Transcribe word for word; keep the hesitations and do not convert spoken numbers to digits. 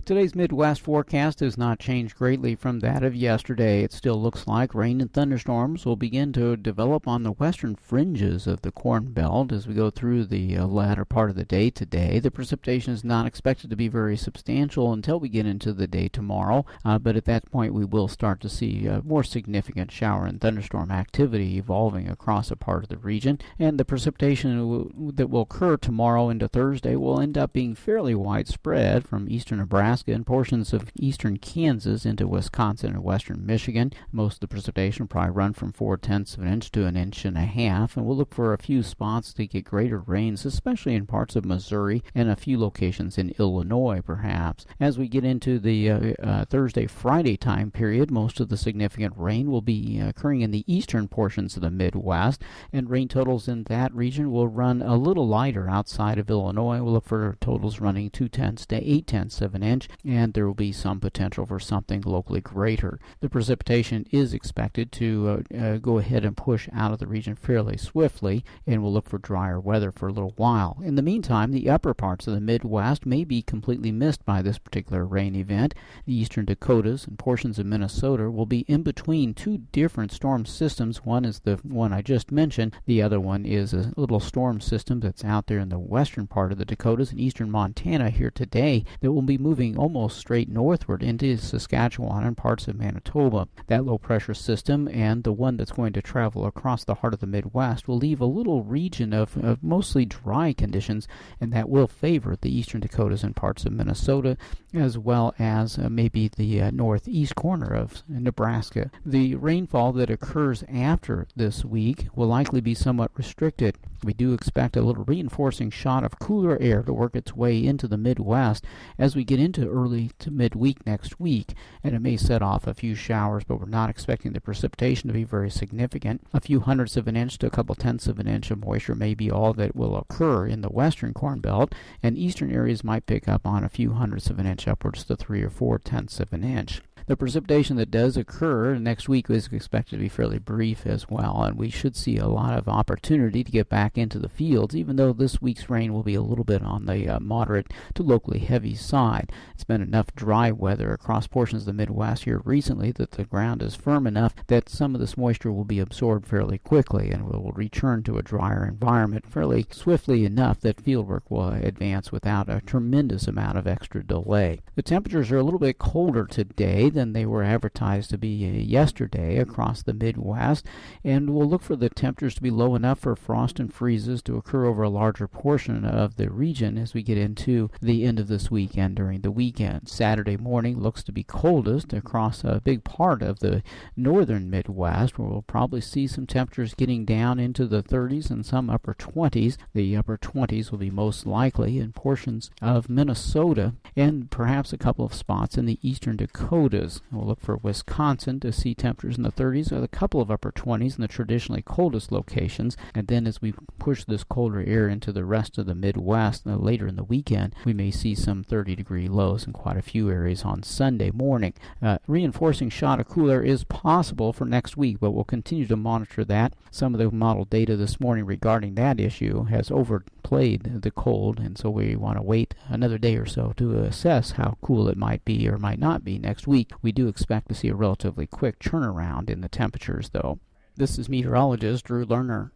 Today's Midwest forecast has not changed greatly from that of yesterday. It still looks like rain and thunderstorms will begin to develop on the western fringes of the Corn Belt as we go through the uh, latter part of the day today. The precipitation is not expected to be very substantial until we get into the day tomorrow, uh, but at that point we will start to see uh, more significant shower and thunderstorm activity evolving across a part of the region, and the precipitation w- that will occur tomorrow into Thursday will end up being fairly widespread from eastern Nebraska and portions of eastern Kansas into Wisconsin and western Michigan. Most of the precipitation will probably run from four-tenths of an inch to an inch and a half, and we'll look for a few spots to get greater rains, especially in parts of Missouri and a few locations in Illinois, perhaps. As we get into the uh, uh, Thursday-Friday time period, most of the significant rain will be occurring in the eastern portions of the Midwest, and rain totals in that region will run a little lighter outside of Illinois. We'll look for totals running two-tenths to eight-tenths of an inch, and there will be some potential for something locally greater. The precipitation is expected to uh, uh, go ahead and push out of the region fairly swiftly, and we'll look for drier weather for a little while. In the meantime, the upper parts of the Midwest may be completely missed by this particular rain event. The eastern Dakotas and portions of Minnesota will be in between two different storm systems. One is the one I just mentioned. The other one is a little storm system that's out there in the western part of the Dakotas and eastern Montana here today that will be moving almost straight northward into Saskatchewan and parts of Manitoba. That low pressure system and the one that's going to travel across the heart of the Midwest will leave a little region of, of mostly dry conditions, and that will favor the eastern Dakotas and parts of Minnesota, as well as uh, maybe the uh, northeast corner of Nebraska. The rainfall that occurs after this week will likely be somewhat restricted. We do expect a little reinforcing shot of cooler air to work its way into the Midwest as we get into early to midweek next week, and it may set off a few showers, but we're not expecting the precipitation to be very significant. A few hundredths of an inch to a couple tenths of an inch of moisture may be all that will occur in the western Corn Belt, and eastern areas might pick up on a few hundredths of an inch upwards to three or four tenths of an inch. The precipitation that does occur next week is expected to be fairly brief as well, and we should see a lot of opportunity to get back into the fields, even though this week's rain will be a little bit on the uh, moderate to locally heavy side. It's been enough dry weather across portions of the Midwest here recently that the ground is firm enough that some of this moisture will be absorbed fairly quickly, and we will return to a drier environment fairly swiftly enough that fieldwork will advance without a tremendous amount of extra delay. The temperatures are a little bit colder today than they were advertised to be yesterday across the Midwest, and we'll look for the temperatures to be low enough for frost and freezes to occur over a larger portion of the region as we get into the end of this weekend during the weekend. Saturday morning looks to be coldest across a big part of the northern Midwest, where we'll probably see some temperatures getting down into the thirties and some upper twenties. The upper twenties will be most likely in portions of Minnesota and perhaps a couple of spots in the eastern Dakotas. We'll look for Wisconsin to see temperatures in the thirties with a couple of upper twenties in the traditionally coldest locations, and then as we push this colder air into the rest of the Midwest uh, later in the weekend, we may see some thirty degree lows in quite a few areas on Sunday morning. Uh, reinforcing shot of cool air is possible for next week, but we'll continue to monitor that. Some of the model data this morning regarding that issue has overplayed the cold, and so we want to wait another day or so to assess how cool it might be or might not be next week. We do expect to see a relatively quick turnaround in the temperatures, though. This is meteorologist Drew Lerner.